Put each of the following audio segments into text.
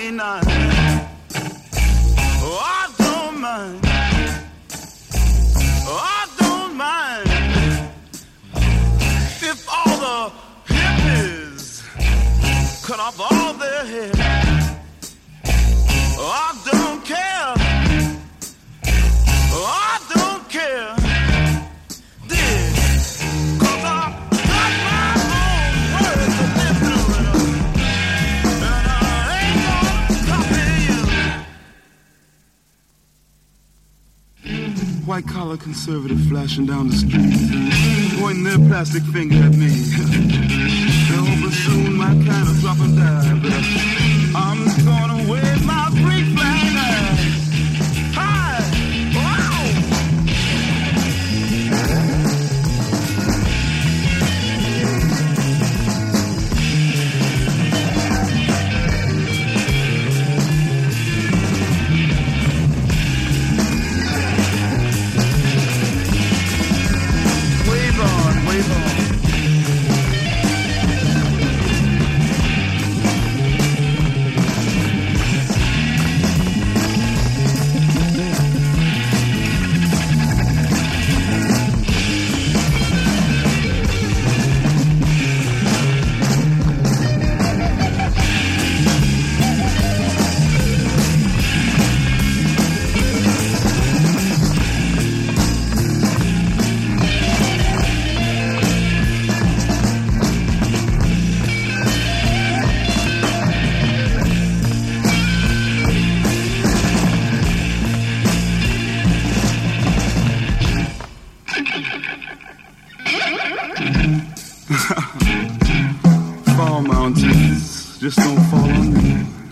night. Oh, I don't mind. Oh, I don't mind if all the hippies cut off all their hair. Oh, I don't care. Oh, I don't care. Cause I got my own words to live through, and I ain't gonna copy you. White collar conservative flashing down the street, pointing their plastic finger at me. They're hoping soon my kind of drop and die, but I'm gonna wave my free flag high. Wow! Wave on, wave on. Fall mountains, just don't fall on me.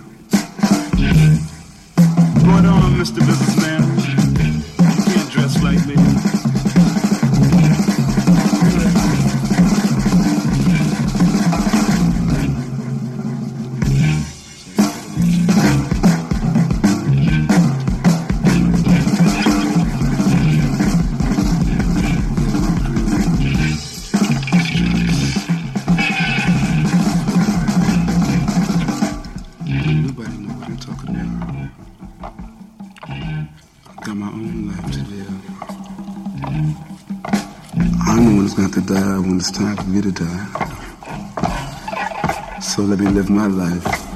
Right on, Mr. Businessman. You can't dress like me. Nobody know what I'm talking about. I've got my own life to live. I'm the one who's got to die when it's time for me to die. So let me live my life.